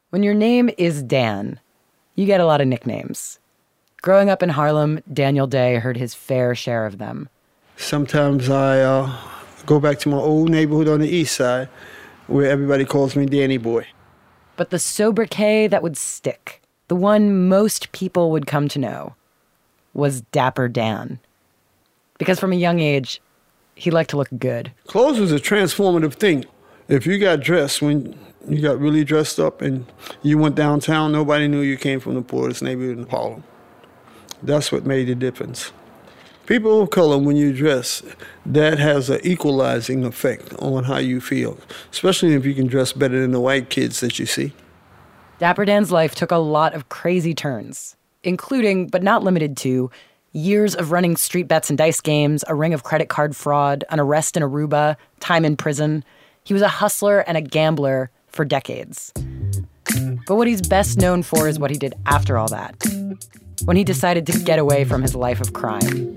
When your name is Dan, you get a lot of nicknames. Growing up in Harlem, Daniel Day heard his fair share of them. Sometimes I go back to my old neighborhood on the east side where everybody calls me Danny Boy. But the sobriquet that would stick, the one most people would come to know, was Dapper Dan. Because from a young age, he liked to look good. Clothes was a transformative thing. If you got dressed, when you got really dressed up and you went downtown, nobody knew you came from the poorest neighborhood in Harlem. That's what made the difference. People of color, when you dress, that has an equalizing effect on how you feel, especially if you can dress better than the white kids that you see. Dapper Dan's life took a lot of crazy turns, including, but not limited to, years of running street bets and dice games, a ring of credit card fraud, an arrest in Aruba, time in prison. He was a hustler and a gambler for decades. But what he's best known for is what he did after all that, when he decided to get away from his life of crime.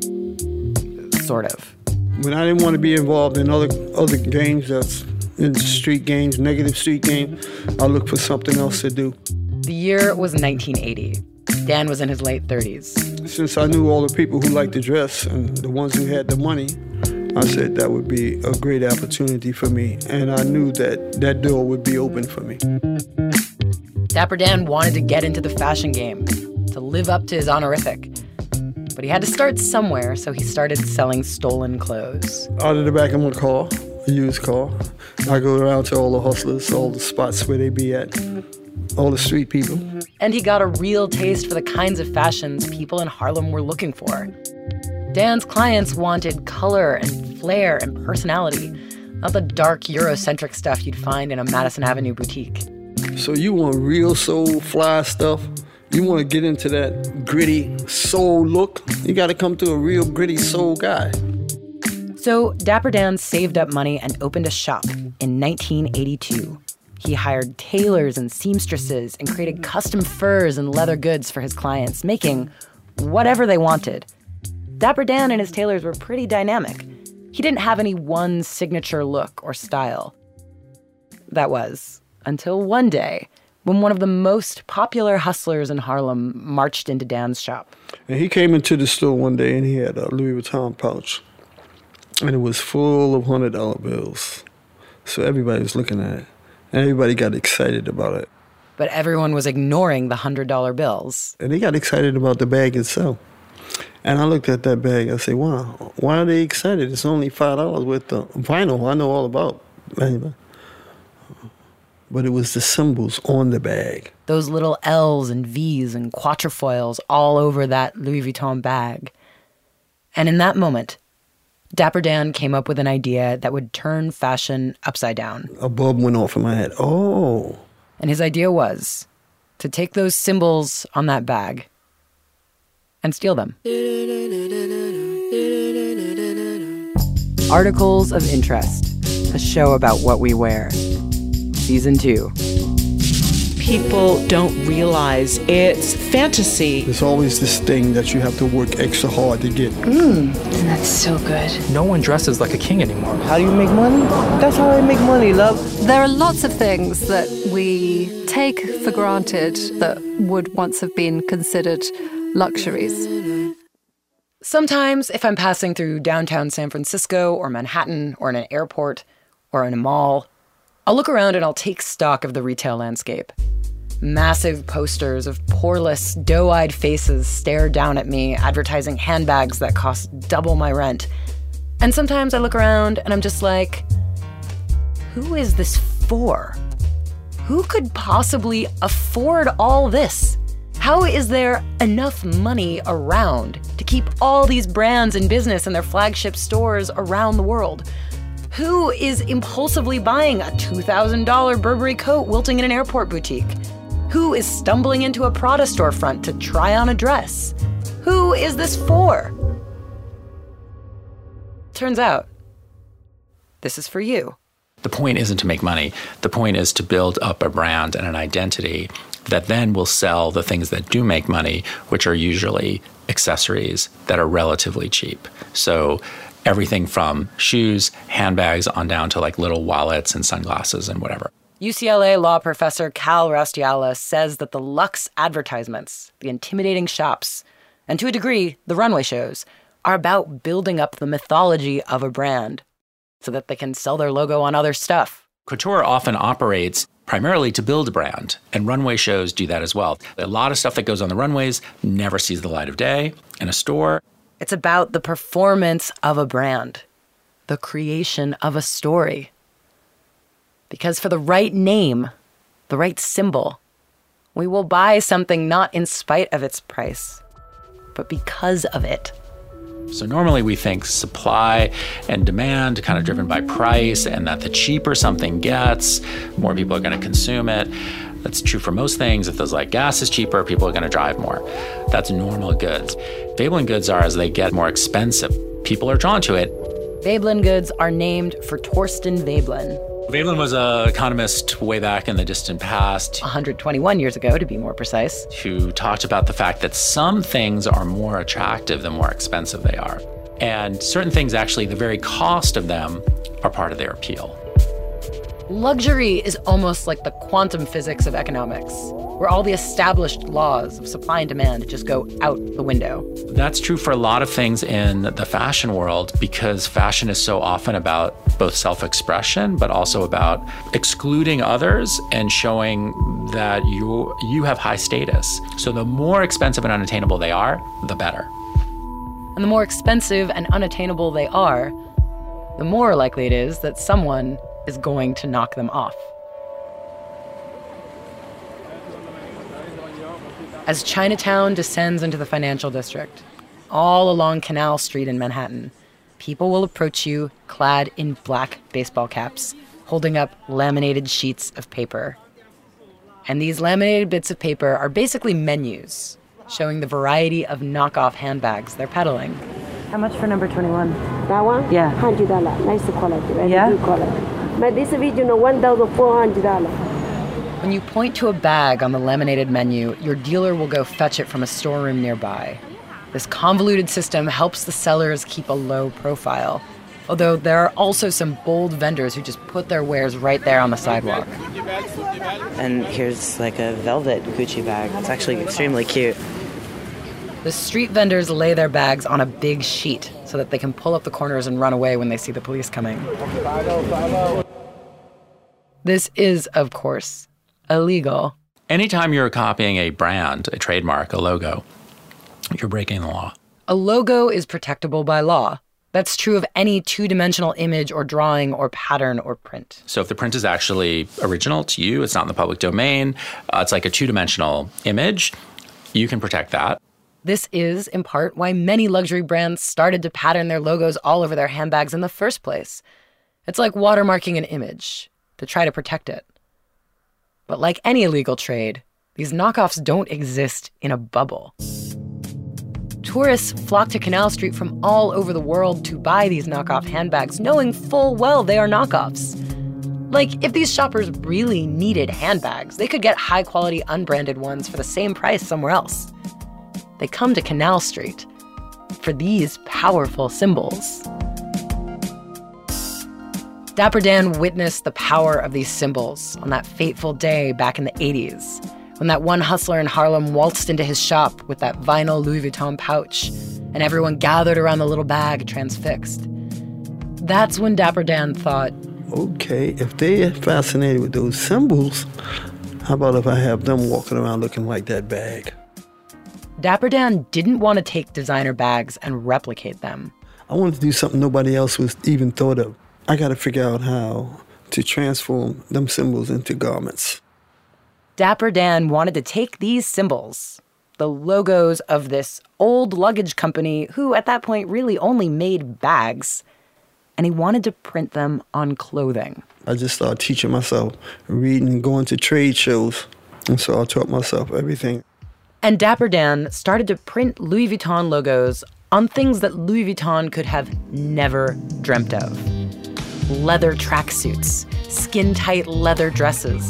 Sort of. When I didn't want to be involved in other games, that's in street games, negative street games, I looked for something else to do. The year was 1980. Dan was in his late 30s. Since I knew all the people who liked to dress and the ones who had the money, I said that would be a great opportunity for me. And I knew that that door would be open for me. Dapper Dan wanted to get into the fashion game, to live up to his honorific. But he had to start somewhere, so he started selling stolen clothes. Out of the back of my car, a used car, I go around to all the hustlers, all the spots where they be at, all the street people. And he got a real taste for the kinds of fashions people in Harlem were looking for. Dan's clients wanted color and flair and personality, not the dark Eurocentric stuff you'd find in a Madison Avenue boutique. So you want real soul fly stuff? You want to get into that gritty soul look? You got to come to a real gritty soul guy. So Dapper Dan saved up money and opened a shop in 1982. He hired tailors and seamstresses and created custom furs and leather goods for his clients, making whatever they wanted. Dapper Dan and his tailors were pretty dynamic. He didn't have any one signature look or style. That was until one day, when one of the most popular hustlers in Harlem marched into Dan's shop. And he came into the store one day and he had a Louis Vuitton pouch. And it was full of $100 bills. So everybody was looking at it. And everybody got excited about it. But everyone was ignoring the $100 bills. And they got excited about the bag itself. And I looked at that bag, I said, wow, why are they excited? It's only $5 with the vinyl I know all about. But it was the symbols on the bag. Those little L's and V's and quatrefoils all over that Louis Vuitton bag. And in that moment, Dapper Dan came up with an idea that would turn fashion upside down. A bulb went off in my head. Oh. And his idea was to take those symbols on that bag and steal them. Articles of Interest, a show about what we wear. Season 2. People don't realize it's fantasy. There's always this thing that you have to work extra hard to get. That's so good. No one dresses like a king anymore. How do you make money? That's how I make money, love. There are lots of things that we take for granted that would once have been considered luxuries. Sometimes, if I'm passing through downtown San Francisco or Manhattan or in an airport or in a mall, I'll look around and I'll take stock of the retail landscape. Massive posters of poreless, doe-eyed faces stare down at me, advertising handbags that cost double my rent. And sometimes I look around and I'm just like, who is this for? Who could possibly afford all this? How is there enough money around to keep all these brands in business in their flagship stores around the world? Who is impulsively buying a $2,000 Burberry coat wilting in an airport boutique? Who is stumbling into a Prada storefront to try on a dress? Who is this for? Turns out, this is for you. The point isn't to make money. The point is to build up a brand and an identity that then will sell the things that do make money, which are usually accessories that are relatively cheap. So everything from shoes, handbags, on down to like little wallets and sunglasses and whatever. UCLA law professor Cal Raustiala says that the luxe advertisements, the intimidating shops, and to a degree, the runway shows, are about building up the mythology of a brand so that they can sell their logo on other stuff. Couture often operates primarily to build a brand, and runway shows do that as well. A lot of stuff that goes on the runways never sees the light of day in a store. It's about the performance of a brand, the creation of a story. Because for the right name, the right symbol, we will buy something not in spite of its price, but because of it. So normally we think supply and demand kind of driven by price, and that the cheaper something gets, more people are going to consume it. That's true for most things. If those like gas is cheaper, people are going to drive more. That's normal goods. Veblen goods are, as they get more expensive, people are drawn to it. Veblen goods are named for Torsten Veblen. Veblen was an economist way back in the distant past. 121 years ago, to be more precise. Who talked about the fact that some things are more attractive the more expensive they are. And certain things, actually, the very cost of them are part of their appeal. Luxury is almost like the quantum physics of economics, where all the established laws of supply and demand just go out the window. That's true for a lot of things in the fashion world, because fashion is so often about both self-expression, but also about excluding others and showing that you have high status. So the more expensive and unattainable they are, the better. And the more expensive and unattainable they are, the more likely it is that someone is going to knock them off. As Chinatown descends into the financial district, all along Canal Street in Manhattan, people will approach you clad in black baseball caps, holding up laminated sheets of paper. And these laminated bits of paper are basically menus, showing the variety of knockoff handbags they're peddling. How much for number 21? That one? Yeah. $100. Nice quality. Very Yeah? good quality. But this video, $1,400. When you point to a bag on the laminated menu, your dealer will go fetch it from a storeroom nearby. This convoluted system helps the sellers keep a low profile, although there are also some bold vendors who just put their wares right there on the sidewalk. And here's like a velvet Gucci bag. It's actually extremely cute. The street vendors lay their bags on a big sheet so that they can pull up the corners and run away when they see the police coming. This is, of course, illegal. Anytime you're copying a brand, a trademark, a logo, you're breaking the law. A logo is protectable by law. That's true of any two-dimensional image or drawing or pattern or print. So if the print is actually original to you, it's not in the public domain, it's like a two-dimensional image, you can protect that. This is, in part, why many luxury brands started to pattern their logos all over their handbags in the first place. It's like watermarking an image to try to protect it. But like any illegal trade, these knockoffs don't exist in a bubble. Tourists flock to Canal Street from all over the world to buy these knockoff handbags, knowing full well they are knockoffs. Like, if these shoppers really needed handbags, they could get high-quality unbranded ones for the same price somewhere else. They come to Canal Street for these powerful symbols. Dapper Dan witnessed the power of these symbols on that fateful day back in the 80s, when that one hustler in Harlem waltzed into his shop with that vinyl Louis Vuitton pouch, and everyone gathered around the little bag transfixed. That's when Dapper Dan thought, okay, if they're fascinated with those symbols, how about if I have them walking around looking like that bag? Dapper Dan didn't want to take designer bags and replicate them. I wanted to do something nobody else was even thought of. I got to figure out how to transform them symbols into garments. Dapper Dan wanted to take these symbols, the logos of this old luggage company who at that point really only made bags, and he wanted to print them on clothing. I just started teaching myself, reading and going to trade shows, and so I taught myself everything. And Dapper Dan started to print Louis Vuitton logos on things that Louis Vuitton could have never dreamt of. Leather tracksuits, skin-tight leather dresses,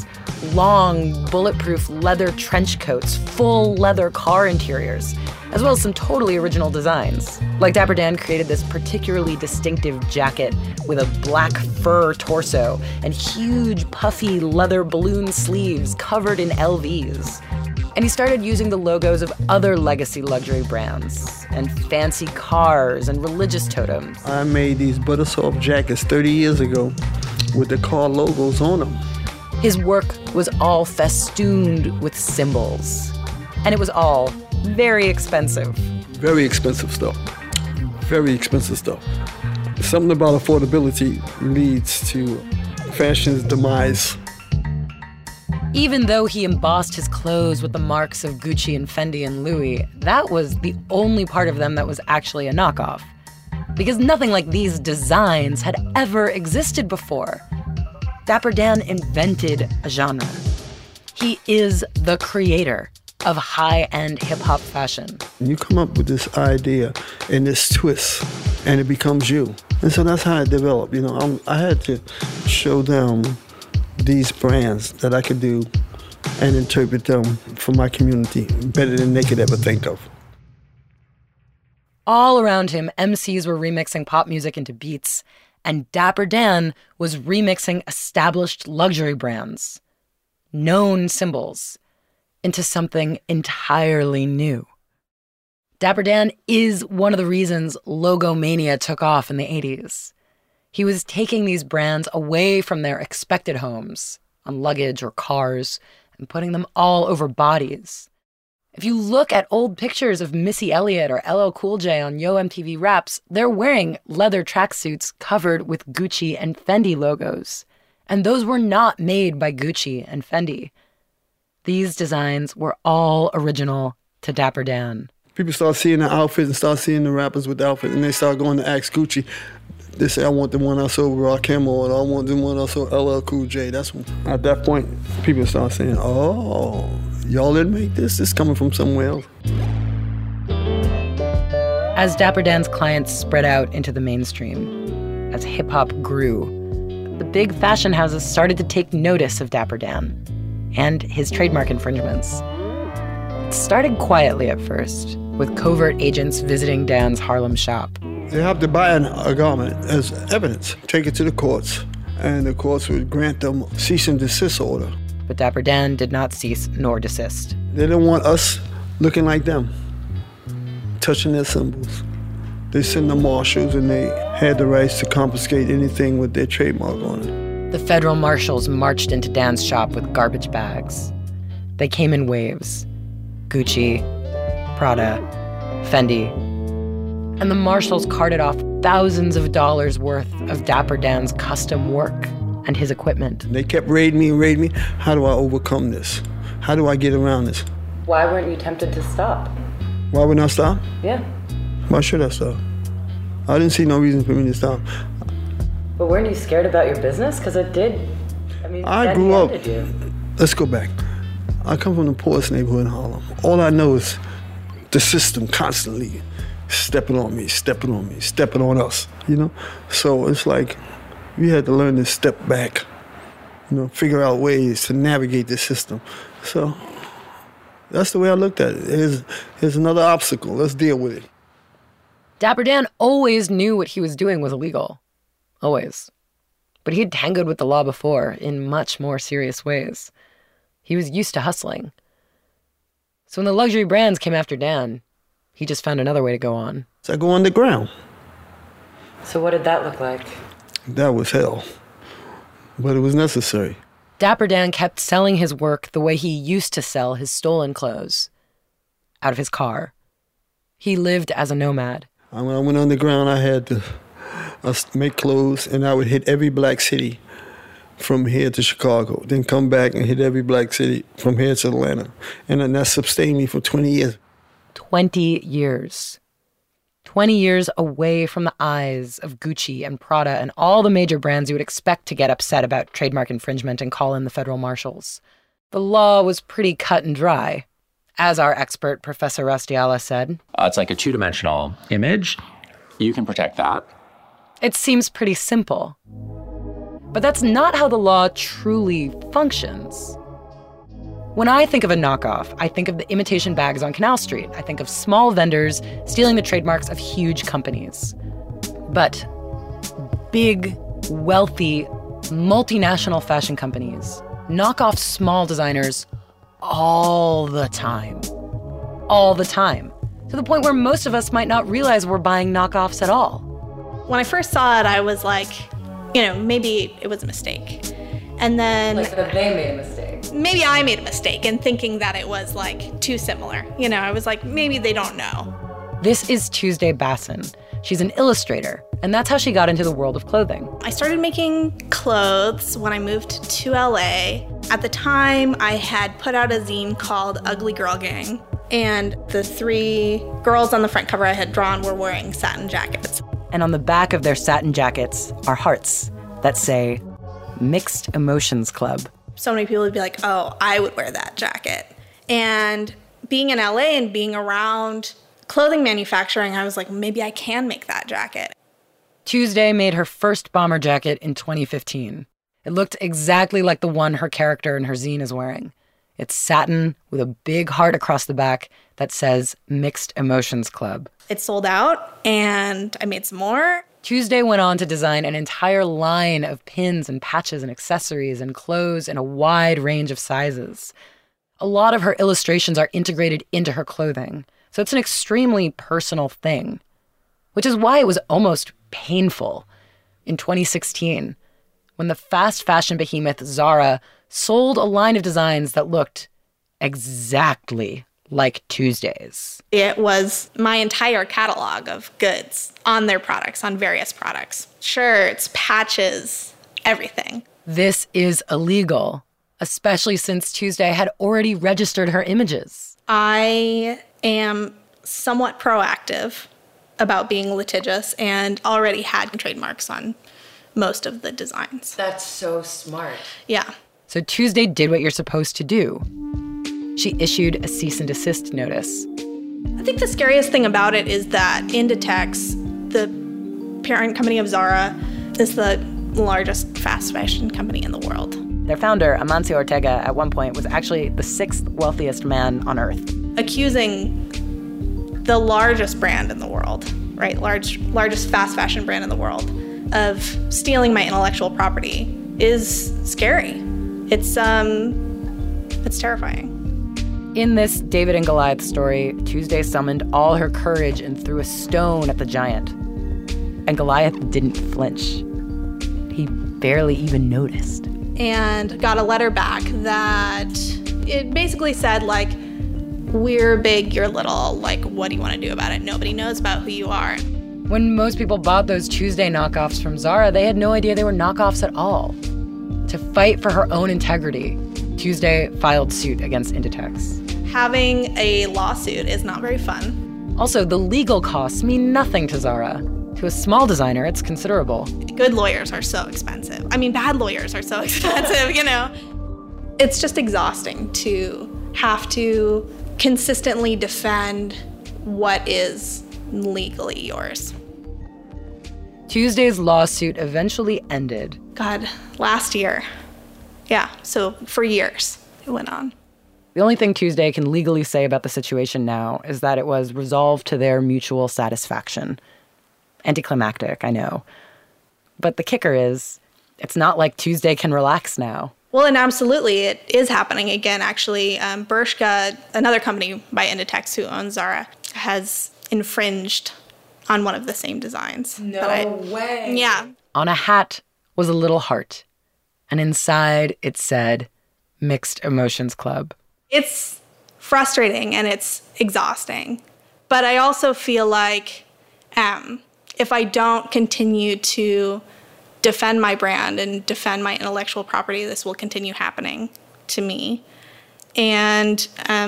long, bulletproof leather trench coats, full leather car interiors, as well as some totally original designs. Like Dapper Dan created this particularly distinctive jacket with a black fur torso and huge puffy leather balloon sleeves covered in LVs. And he started using the logos of other legacy luxury brands and fancy cars and religious totems. I made these butter soft jackets 30 years ago with the car logos on them. His work was all festooned with symbols. And it was all very expensive. Very expensive stuff. Very expensive stuff. Something about affordability leads to fashion's demise. Even though he embossed his clothes with the marks of Gucci and Fendi and Louis, that was the only part of them that was actually a knockoff. Because nothing like these designs had ever existed before. Dapper Dan invented a genre. He is the creator of high-end hip-hop fashion. You come up with this idea and this twist, and it becomes you. And so that's how it developed. I had to show them these brands that I could do and interpret them for my community better than they could ever think of. All around him, MCs were remixing pop music into beats, and Dapper Dan was remixing established luxury brands, known symbols, into something entirely new. Dapper Dan is one of the reasons logomania took off in the 80s. He was taking these brands away from their expected homes, on luggage or cars, and putting them all over bodies. If you look at old pictures of Missy Elliott or LL Cool J on Yo MTV Raps, they're wearing leather tracksuits covered with Gucci and Fendi logos. And those were not made by Gucci and Fendi. These designs were all original to Dapper Dan. People start seeing the outfits and start seeing the rappers with the outfits, and they start going to ask Gucci. They say, I want the one I saw with Rakim, or I want the one I saw LL Cool J. That's when, at that point, people start saying, oh, y'all didn't make this? This is coming from somewhere else. As Dapper Dan's clients spread out into the mainstream, as hip-hop grew, the big fashion houses started to take notice of Dapper Dan and his trademark infringements. It started quietly at first, with covert agents visiting Dan's Harlem shop. They have to buy a garment as evidence, take it to the courts, and the courts would grant them cease and desist order. But Dapper Dan did not cease nor desist. They didn't want us looking like them, touching their symbols. They sent the marshals, and they had the rights to confiscate anything with their trademark on it. The federal marshals marched into Dan's shop with garbage bags. They came in waves. Gucci, Prada, Fendi. And the marshals carted off thousands of dollars worth of Dapper Dan's custom work and his equipment. They kept raiding me. How do I overcome this? How do I get around this? Why weren't you tempted to stop? Why would I stop? Yeah. Why should I stop? I didn't see no reason for me to stop. But weren't you scared about your business? Because it did. I grew up. Let's go back. I come from the poorest neighborhood in Harlem. All I know is the system constantly stepping on me, stepping on us, So it's like we had to learn to step back, figure out ways to navigate the system. So that's the way I looked at it. Here's another obstacle. Let's deal with it. Dapper Dan always knew what he was doing was illegal. Always. But he'd tangled with the law before in much more serious ways. He was used to hustling. So when the luxury brands came after Dan, he just found another way to go on. So I go underground. So what did that look like? That was hell. But it was necessary. Dapper Dan kept selling his work the way he used to sell his stolen clothes. Out of his car. He lived as a nomad. When I went underground, I had to make clothes, and I would hit every black city from here to Chicago, then come back and hit every black city from here to Atlanta. And then that sustained me for 20 years. 20 years. 20 years away from the eyes of Gucci and Prada and all the major brands you would expect to get upset about trademark infringement and call in the federal marshals. The law was pretty cut and dry. As our expert, Professor Rastiala, said, it's like a two-dimensional image. You can protect that. It seems pretty simple. But that's not how the law truly functions. When I think of a knockoff, I think of the imitation bags on Canal Street. I think of small vendors stealing the trademarks of huge companies. But big, wealthy, multinational fashion companies knock off small designers all the time. All the time. To the point where most of us might not realize we're buying knockoffs at all. When I first saw it, I was like, maybe it was a mistake. And then... Like that they made a mistake. Maybe I made a mistake in thinking that it was like too similar. I was like, maybe they don't know. This is Tuesday Basson. She's an illustrator, and that's how she got into the world of clothing. I started making clothes when I moved to LA. At the time, I had put out a zine called Ugly Girl Gang, and the 3 girls on the front cover I had drawn were wearing satin jackets. And on the back of their satin jackets are hearts that say, Mixed Emotions Club. So many people would be like, oh, I would wear that jacket. And being in LA and being around clothing manufacturing, I was like, maybe I can make that jacket. Tuesday made her first bomber jacket in 2015. It looked exactly like the one her character in her zine is wearing. It's satin with a big heart across the back that says Mixed Emotions Club. It sold out, and I made some more. Tuesday went on to design an entire line of pins and patches and accessories and clothes in a wide range of sizes. A lot of her illustrations are integrated into her clothing, so it's an extremely personal thing, which is why it was almost painful in 2016 when the fast fashion behemoth Zara sold a line of designs that looked exactly like Tuesday's. It was my entire catalog of goods on their products, on various products. Shirts, patches, everything. This is illegal, especially since Tuesday had already registered her images. I am somewhat proactive about being litigious and already had trademarks on most of the designs. That's so smart. Yeah. So Tuesday did what you're supposed to do. She issued a cease and desist notice. I think the scariest thing about it is that Inditex, the parent company of Zara, is the largest fast fashion company in the world. Their founder, Amancio Ortega, at one point was actually the 6th wealthiest man on earth. Accusing the largest brand in the world, right, largest fast fashion brand in the world, of stealing my intellectual property is scary. It's terrifying. In this David and Goliath story, Tuesday summoned all her courage and threw a stone at the giant. And Goliath didn't flinch. He barely even noticed. And got a letter back that it basically said, like, we're big, you're little, like, what do you want to do about it? Nobody knows about who you are. When most people bought those Tuesday knockoffs from Zara, they had no idea they were knockoffs at all. To fight for her own integrity, Tuesday filed suit against Inditex. Having a lawsuit is not very fun. Also, the legal costs mean nothing to Zara. To a small designer, it's considerable. Good lawyers are so expensive. I mean, bad lawyers are so expensive, It's just exhausting to have to consistently defend what is legally yours. Tuesday's lawsuit eventually ended. God, last year. Yeah, so for years it went on. The only thing Tuesday can legally say about the situation now is that it was resolved to their mutual satisfaction. Anticlimactic, I know. But the kicker is, it's not like Tuesday can relax now. Well, and absolutely, it is happening again, actually. Bershka, another company by Inditex who owns Zara, has infringed on one of the same designs. No way. Yeah. On a hat was a little heart, and inside it said, Mixed Emotions Club. It's frustrating and it's exhausting. But I also feel like if I don't continue to defend my brand and defend my intellectual property, this will continue happening to me. And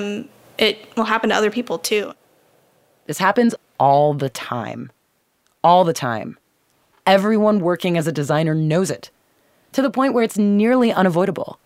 it will happen to other people too. This happens all the time. All the time. Everyone working as a designer knows it, to the point where it's nearly unavoidable.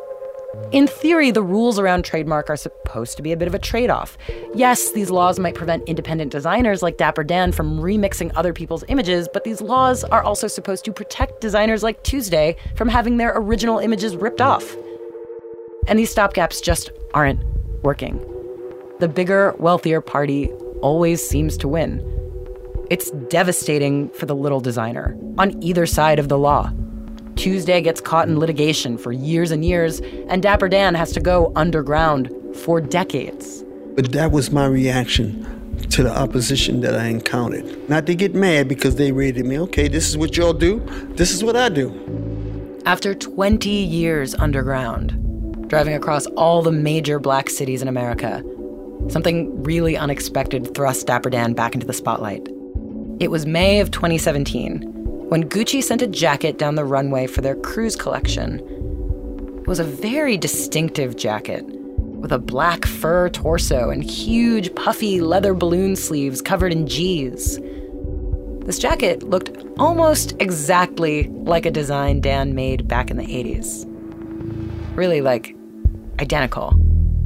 In theory, the rules around trademark are supposed to be a bit of a trade-off. Yes, these laws might prevent independent designers like Dapper Dan from remixing other people's images, but these laws are also supposed to protect designers like Tuesday from having their original images ripped off. And these stopgaps just aren't working. The bigger, wealthier party always seems to win. It's devastating for the little designer on either side of the law. Tuesday gets caught in litigation for years and years, and Dapper Dan has to go underground for decades. But that was my reaction to the opposition that I encountered. Not to get mad because they rated me, okay, this is what y'all do, this is what I do. After 20 years underground, driving across all the major black cities in America, something really unexpected thrust Dapper Dan back into the spotlight. It was May of 2017 when Gucci sent a jacket down the runway for their cruise collection. It was a very distinctive jacket with a black fur torso and huge puffy leather balloon sleeves covered in G's. This jacket looked almost exactly like a design Dan made back in the 80s. Really, like, identical.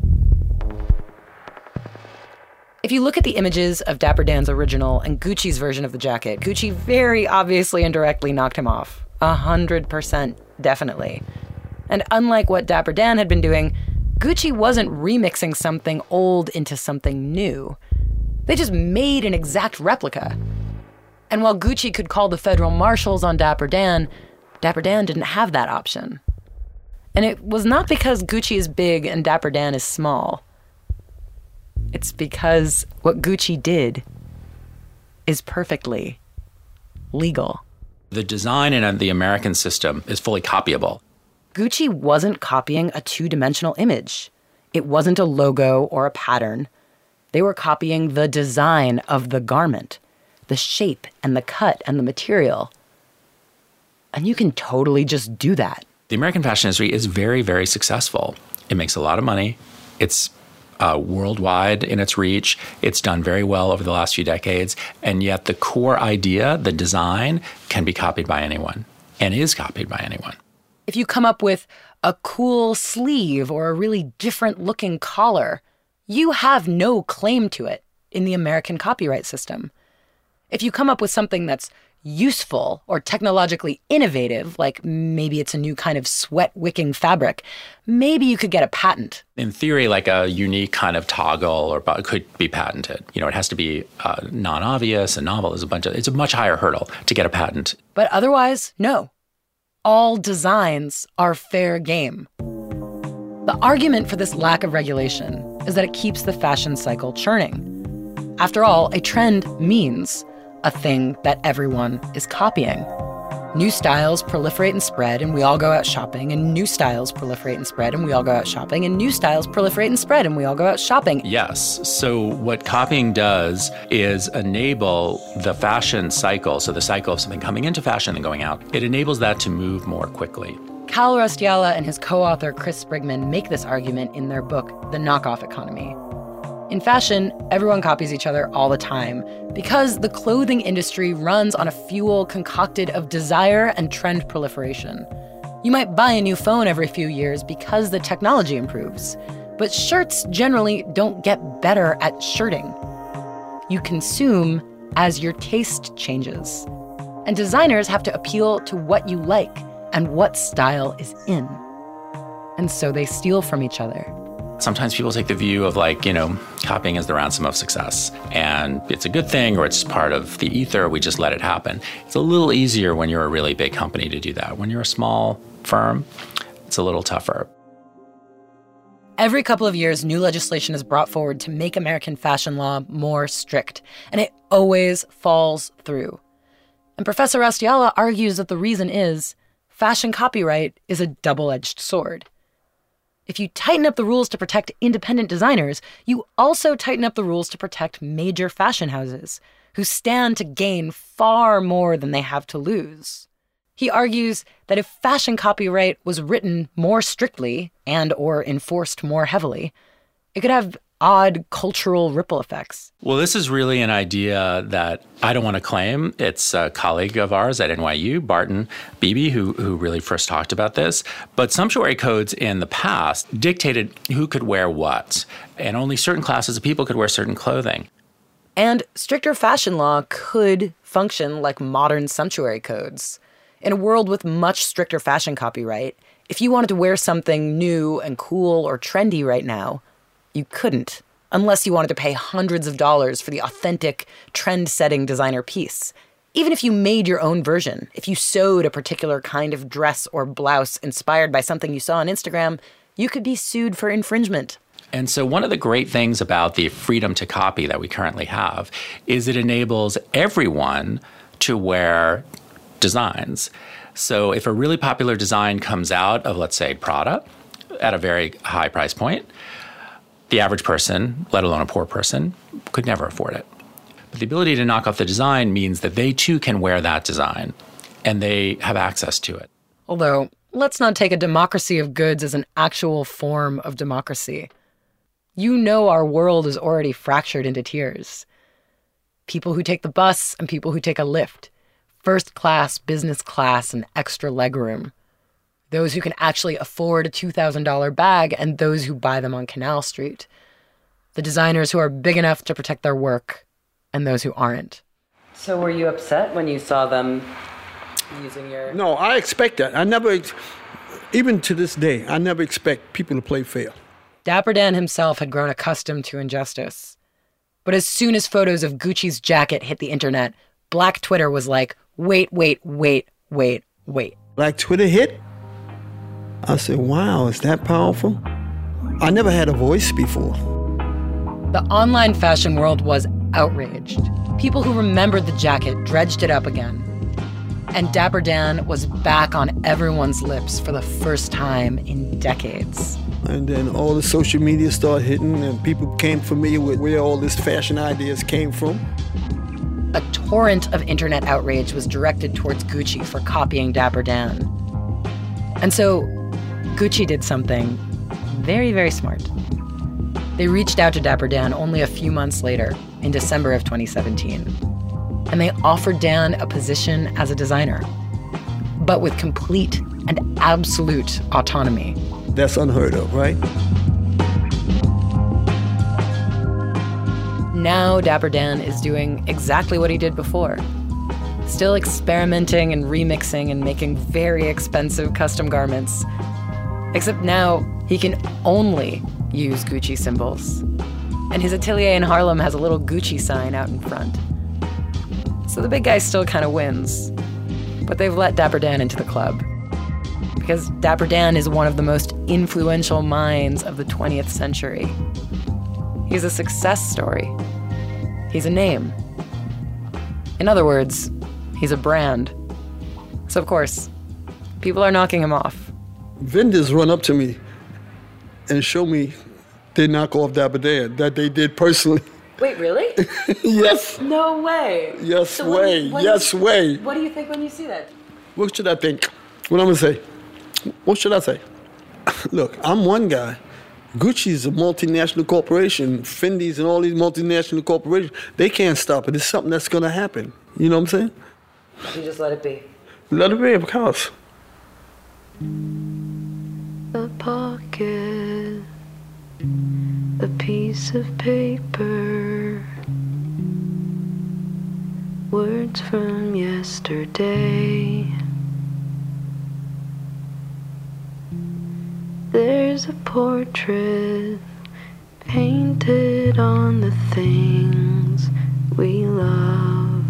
If you look at the images of Dapper Dan's original and Gucci's version of the jacket, Gucci very obviously and directly knocked him off. 100% definitely. And unlike what Dapper Dan had been doing, Gucci wasn't remixing something old into something new. They just made an exact replica. And while Gucci could call the federal marshals on Dapper Dan didn't have that option. And it was not because Gucci is big and Dapper Dan is small. It's because what Gucci did is perfectly legal. The design in the American system is fully copyable. Gucci wasn't copying a two-dimensional image. It wasn't a logo or a pattern. They were copying the design of the garment, the shape and the cut and the material. And you can totally just do that. The American fashion industry is very, very successful. It makes a lot of money. It's worldwide in its reach. It's done very well over the last few decades. And yet the core idea, the design, can be copied by anyone and is copied by anyone. If you come up with a cool sleeve or a really different looking collar, you have no claim to it in the American copyright system. If you come up with something that's useful or technologically innovative, like maybe it's a new kind of sweat-wicking fabric, maybe you could get a patent. In theory, like a unique kind of toggle or could be patented. You know, it has to be non-obvious and novel. It's a much higher hurdle to get a patent. But otherwise, no. All designs are fair game. The argument for this lack of regulation is that it keeps the fashion cycle churning. After all, a trend means a thing that everyone is copying. New styles proliferate and spread, and we all go out shopping, and new styles proliferate and spread, and we all go out shopping, and new styles proliferate and spread, and we all go out shopping. Yes. So what copying does is enable the fashion cycle, so the cycle of something coming into fashion and going out, it enables that to move more quickly. Cal Raustiala and his co-author Chris Sprigman make this argument in their book, The Knockoff Economy. In fashion, everyone copies each other all the time because the clothing industry runs on a fuel concocted of desire and trend proliferation. You might buy a new phone every few years because the technology improves, but shirts generally don't get better at shirting. You consume as your taste changes. And designers have to appeal to what you like and what style is in. And so they steal from each other. Sometimes people take the view of copying is the ransom of success. And it's a good thing or it's part of the ether, we just let it happen. It's a little easier when you're a really big company to do that. When you're a small firm, it's a little tougher. Every couple of years, new legislation is brought forward to make American fashion law more strict, and it always falls through. And Professor Raustiala argues that the reason is fashion copyright is a double-edged sword. If you tighten up the rules to protect independent designers, you also tighten up the rules to protect major fashion houses, who stand to gain far more than they have to lose. He argues that if fashion copyright was written more strictly and or enforced more heavily, it could have odd cultural ripple effects. Well, this is really an idea that I don't want to claim. It's a colleague of ours at NYU, Barton Beebe, who really first talked about this. But sumptuary codes in the past dictated who could wear what, and only certain classes of people could wear certain clothing. And stricter fashion law could function like modern sumptuary codes. In a world with much stricter fashion copyright, If you wanted to wear something new and cool or trendy right now, you couldn't, unless you wanted to pay hundreds of dollars for the authentic, trend-setting designer piece. Even if you made your own version, if you sewed a particular kind of dress or blouse inspired by something you saw on Instagram, you could be sued for infringement. And so one of the great things about the freedom to copy that we currently have is it enables everyone to wear designs. So if a really popular design comes out of, let's say, Prada at a very high price point, the average person, let alone a poor person, could never afford it. But the ability to knock off the design means that they too can wear that design and they have access to it. Although, let's not take a democracy of goods as an actual form of democracy. You know our world is already fractured into tiers. People who take the bus and people who take a Lyft. First class, business class, and extra legroom. Those who can actually afford a $2,000 bag and those who buy them on Canal Street. The designers who are big enough to protect their work and those who aren't. So were you upset when you saw them using your... No, I expect that. Even to this day, I never expect people to play fair. Dapper Dan himself had grown accustomed to injustice. But as soon as photos of Gucci's jacket hit the internet, Black Twitter was like, wait. Black Twitter hit? I said, wow, is that powerful? I never had a voice before. The online fashion world was outraged. People who remembered the jacket dredged it up again. And Dapper Dan was back on everyone's lips for the first time in decades. And then all the social media started hitting and people became familiar with where all these fashion ideas came from. A torrent of internet outrage was directed towards Gucci for copying Dapper Dan. And so Gucci did something very, very smart. They reached out to Dapper Dan only a few months later, in December of 2017. And they offered Dan a position as a designer, but with complete and absolute autonomy. That's unheard of, right? Now Dapper Dan is doing exactly what he did before. Still experimenting and remixing and making very expensive custom garments. Except now he can only use Gucci symbols. And his atelier in Harlem has a little Gucci sign out in front. So the big guy still kind of wins. But they've let Dapper Dan into the club. Because Dapper Dan is one of the most influential minds of the 20th century. He's a success story. He's a name. In other words, he's a brand. So of course, people are knocking him off. Vendors run up to me and show me they knock off Dapper Dan, that they did personally. Wait, really? Yes. No way. Yes, so way. Yes, way. What do you think when you see that? What should I think? What I'm going to say? What should I say? Look, I'm one guy. Gucci's a multinational corporation. Fendi's and all these multinational corporations, they can't stop it. It's something that's going to happen. You know what I'm saying? You just let it be. Let it be, of course. A pocket, a piece of paper, words from yesterday. There's a portrait painted on the things we love.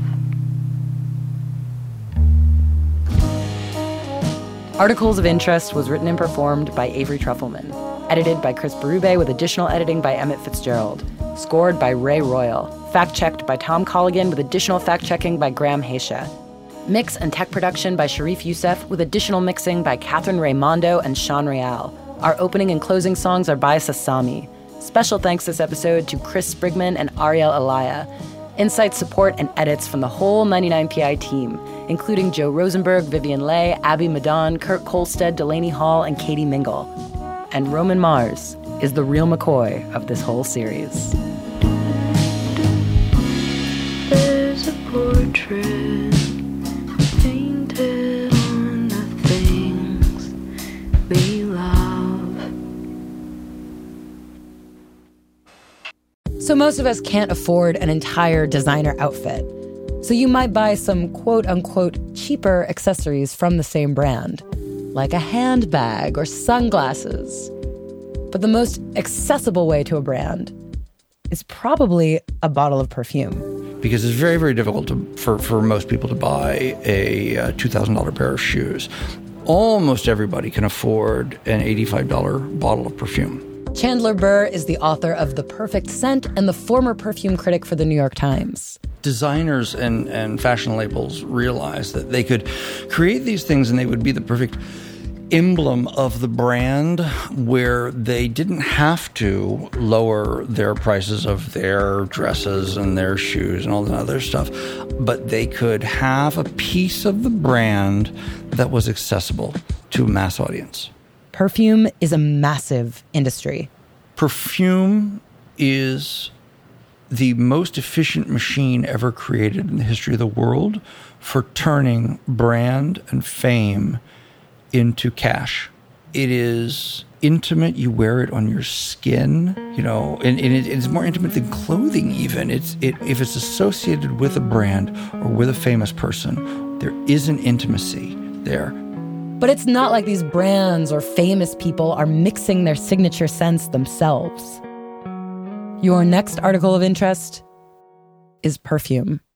Articles of Interest was written and performed by Avery Trufelman, edited by Chris Berube with additional editing by Emmett Fitzgerald, scored by Ray Royal, fact-checked by Tom Colligan with additional fact-checking by Graham Haysha. Mix and tech production by Sharif Youssef with additional mixing by Catherine Raimondo and Sean Real. Our opening and closing songs are by Sasami. Special thanks this episode to Chris Sprigman and Ariel Alaya. Insight support and edits from the whole 99PI team, including Joe Rosenberg, Vivian Leigh, Abby Madan, Kurt Kolstead, Delaney Hall, and Katie Mingle. And Roman Mars is the real McCoy of this whole series. There's a portrait painted on the things we love. So most of us can't afford an entire designer outfit. So you might buy some quote-unquote cheaper accessories from the same brand, like a handbag or sunglasses. But the most accessible way to a brand is probably a bottle of perfume. Because it's very, very difficult for most people to buy a $2,000 pair of shoes. Almost everybody can afford an $85 bottle of perfume. Chandler Burr is the author of The Perfect Scent and the former perfume critic for the New York Times. Designers and fashion labels realized that they could create these things and they would be the perfect emblem of the brand, where they didn't have to lower their prices of their dresses and their shoes and all that other stuff, but they could have a piece of the brand that was accessible to a mass audience. Perfume is a massive industry. Perfume is the most efficient machine ever created in the history of the world for turning brand and fame into cash. It is intimate. You wear it on your skin, and it's more intimate than clothing even. If it's associated with a brand or with a famous person, there is an intimacy there. But it's not like these brands or famous people are mixing their signature scents themselves. Your next article of interest is perfume.